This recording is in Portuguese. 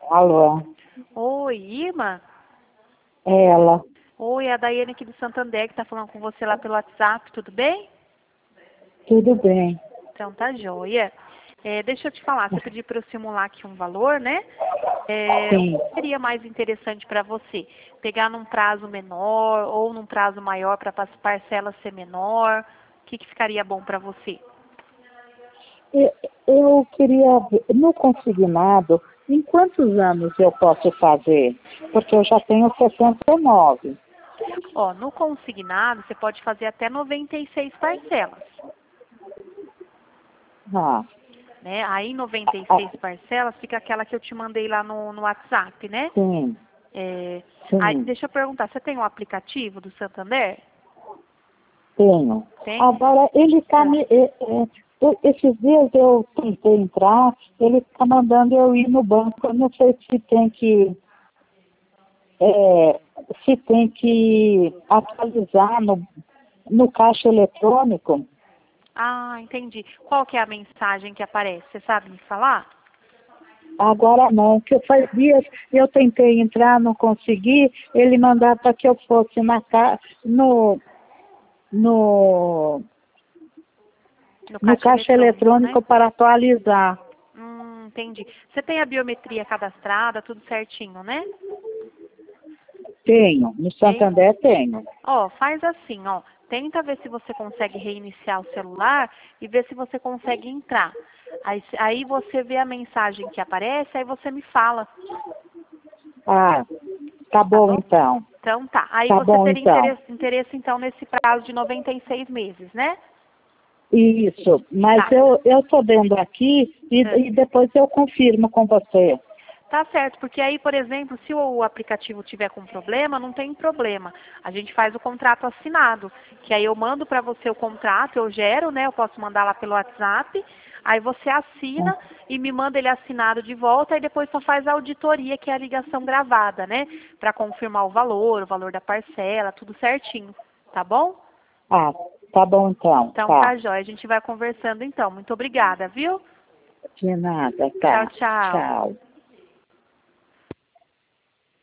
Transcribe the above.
Alô, Oi, Irma? é ela. Oi, é a Daiane aqui do Santander que está falando com você lá pelo WhatsApp, tudo bem? Tudo bem? Então tá joia. Deixa eu te falar, você pediu para eu simular aqui um valor, né? O Sim. que seria mais interessante para você? Pegar num prazo menor ou num prazo maior para as parcelas ser menor? O que ficaria bom para você? Eu queria ver, no consignado, em quantos anos eu posso fazer? Porque eu já tenho 69. Ó, no consignado você pode fazer até 96 parcelas, Ah, né? Aí ah, 96 parcelas fica aquela que eu te mandei lá no WhatsApp, né? sim, Aí, sim, deixa eu perguntar, você tem um aplicativo do Santander? tenho. Tem? Agora, ele está me... esses dias eu tentei entrar, ele está mandando eu ir no banco. Eu não sei se tem que... é, se tem que atualizar no caixa eletrônico. Ah, entendi. Qual que é a mensagem que aparece? Você sabe me falar? Agora não, que faz dias eu tentei entrar, não consegui, ele mandava para que eu fosse no, No no caixa caixa eletrônico, né? eletrônico para atualizar. Entendi. Você tem a biometria cadastrada, tudo certinho, né? Tenho, no Tem? Santander tenho. Ó, faz assim, ó. Tenta ver se você consegue reiniciar o celular e ver se você consegue entrar. Aí você vê a mensagem que aparece, aí você me fala, Ah, tá tá bom bom? então. Então tá. Aí Tá você bom teria então. interesse então nesse prazo de 96 meses, né? Isso, mas Tá. eu tô vendo aqui Ah, e depois eu confirmo com você. Tá certo, porque aí, por exemplo, se o aplicativo tiver com problema, não tem problema. A gente faz o contrato assinado, que aí eu mando para você o contrato, eu gero, né? Eu posso mandar lá pelo WhatsApp, aí você assina e me manda ele assinado de volta, e depois só faz a auditoria, que é a ligação gravada, né? Para confirmar o valor da parcela, tudo certinho, tá bom? Ah, tá bom então, Então tá. tá jóia, a gente vai conversando então. Muito obrigada, viu? De nada, Tchau, tá. tchau. Tchau.